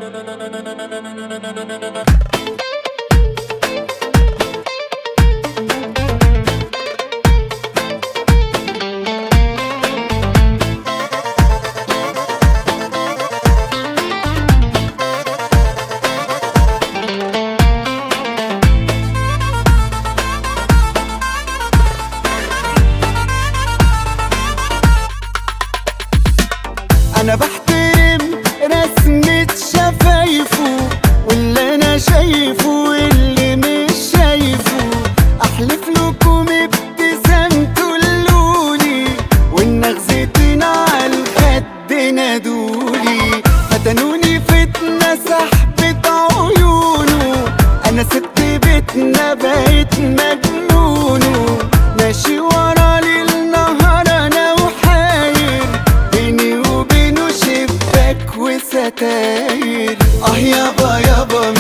انا بحترم رسمة شفايفه، واللي انا شايفه واللي مش شايفه. احلف لكم ابتسامته اللولي، والنغزتين على الخد نادولي. فتنوني فتنة سحبة عيونه، انا سبت بيتنا بقيت مجنونه. ماشي ورا ليل نهار انا وحاير، بيني وبينه شباك وستاير. يابا يابا